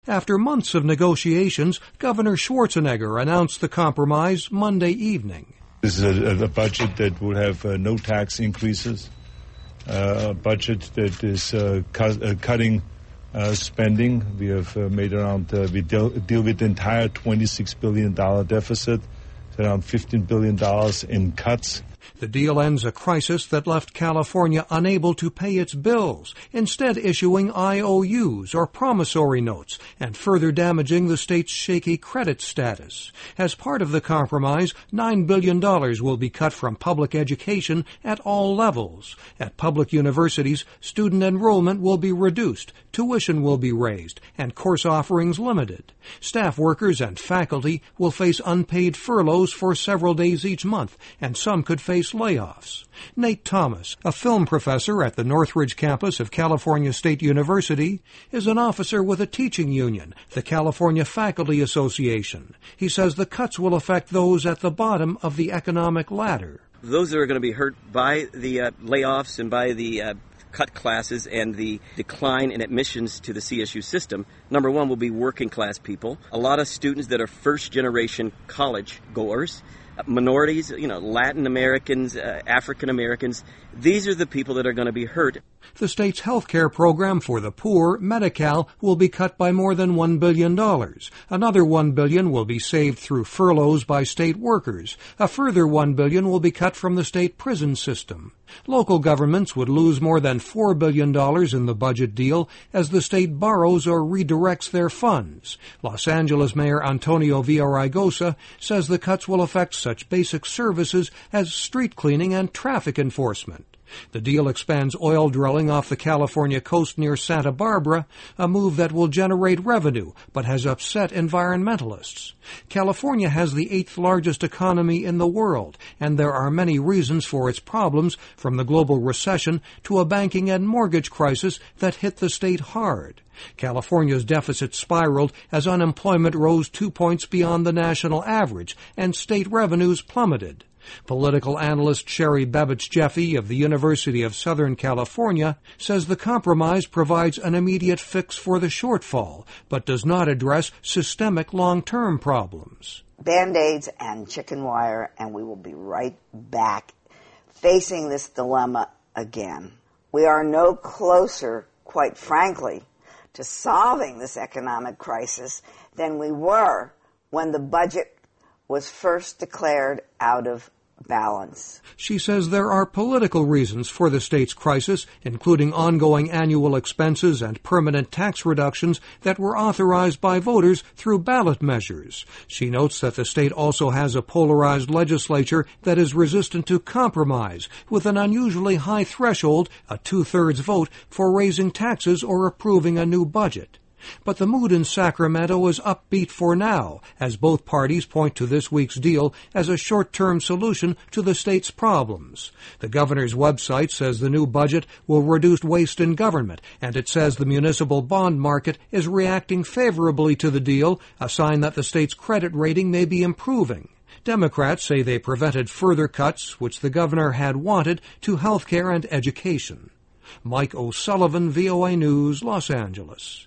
After months of negotiations, Governor Schwarzenegger announced the compromise Monday evening. This is a budget that will have no tax increases, a budget that is cutting spending. We have made around, we deal with the entire $26 billion deficit, around $15 billion in cuts. The deal ends a crisis that left California unable to pay its bills, instead issuing IOUs or promissory notes and further damaging the state's shaky credit status. As part of the compromise, $9 billion will be cut from public education at all levels. At public universities, student enrollment will be reduced, tuition will be raised, and course offerings limited. Staff workers and faculty will face unpaid furloughs for several days each month, and some could face layoffs. Nate Thomas, a film professor at the Northridge campus of California State University, is an officer with a teaching union, the California Faculty Association. He says the cuts will affect those at the bottom of the economic ladder. Those that are going to be hurt by the layoffs and by the cut classes and the decline in admissions to the CSU system, number one will be working class people, a lot of students that are first generation college goers, minorities, Latin Americans, African Americans. These are the people that are going to be hurt. The state's health care program for the poor, Medi-Cal, will be cut by more than $1 billion. Another $1 billion will be saved through furloughs by state workers. A further $1 billion will be cut from the state prison system. Local governments would lose more than $4 billion in the budget deal as the state borrows or redirects their funds. Los Angeles Mayor Antonio Villaraigosa says the cuts will affect such basic services as street cleaning and traffic enforcement. The deal expands oil drilling off the California coast near Santa Barbara, a move that will generate revenue but has upset environmentalists. California has the 8th largest economy in the world, and there are many reasons for its problems, from the global recession to a banking and mortgage crisis that hit the state hard. California's deficit spiraled as unemployment rose 2 points beyond the national average, and state revenues plummeted. Political analyst Sherry Babich-Jeffy of the University of Southern California says the compromise provides an immediate fix for the shortfall, but does not address systemic long-term problems. Band-Aids and chicken wire, and we will be right back facing this dilemma again. We are no closer, quite frankly, to solving this economic crisis than we were when the budget was first declared out of balance. She says there are political reasons for the state's crisis, including ongoing annual expenses and permanent tax reductions that were authorized by voters through ballot measures. She notes that the state also has a polarized legislature that is resistant to compromise, with an unusually high threshold, a 2/3 vote, for raising taxes or approving a new budget. But the mood in Sacramento is upbeat for now, as both parties point to this week's deal as a short-term solution to the state's problems. The governor's website says the new budget will reduce waste in government, and it says the municipal bond market is reacting favorably to the deal, a sign that the state's credit rating may be improving. Democrats say they prevented further cuts, which the governor had wanted, to health care and education. Mike O'Sullivan, VOA News, Los Angeles.